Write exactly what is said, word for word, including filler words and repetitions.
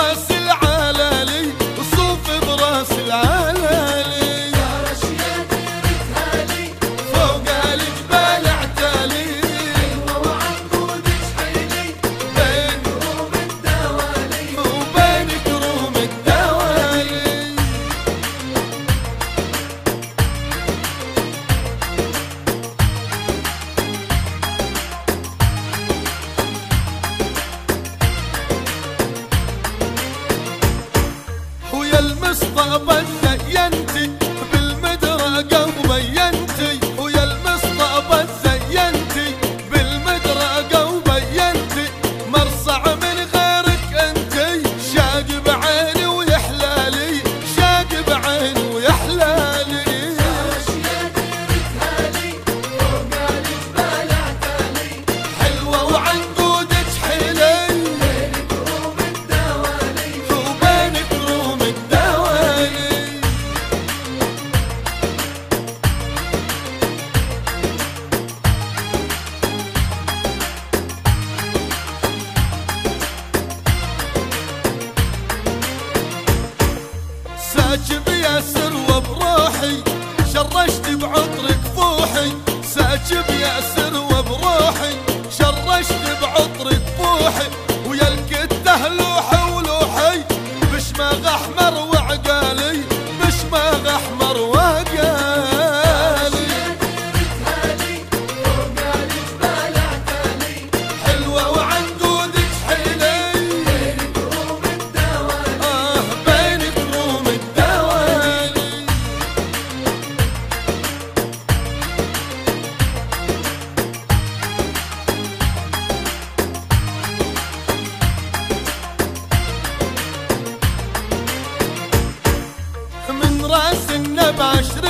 براس العلالي وصوف براس العلالي فرش يديرتها لي فوق الجبال اعتالي حلوة وعنقود جحيلي بين كروم الدوالي وبين كروم الدوالي ويا المصطبة زينتي بالمدرقة وبينتي ويا المصطبة زينتي بالمدرقة وبينتي مرصع من غيرك انتي شاق بعيني ويحلالي شاق بعيني ويحلالي فرش يديرتها لي فوق الجبال اعتالي حلوة وعنقود جحيلي بين كروم الدوالي وبين كروم الدوالي ساكب يا سروة بروحي شرشت بعطرك فوحي ساكب يا سروة بروحي شرشت بعطرك فوحي ويا الكته لوحي ولوحي بشماغ احمر وعقالي بشماغ احمر وعقالي يديرتها لي فوق الجبال اعتالي حلوة وعنقود جحيلي بين كروم الدوالي آه بين كروم الدوالي من راس النبع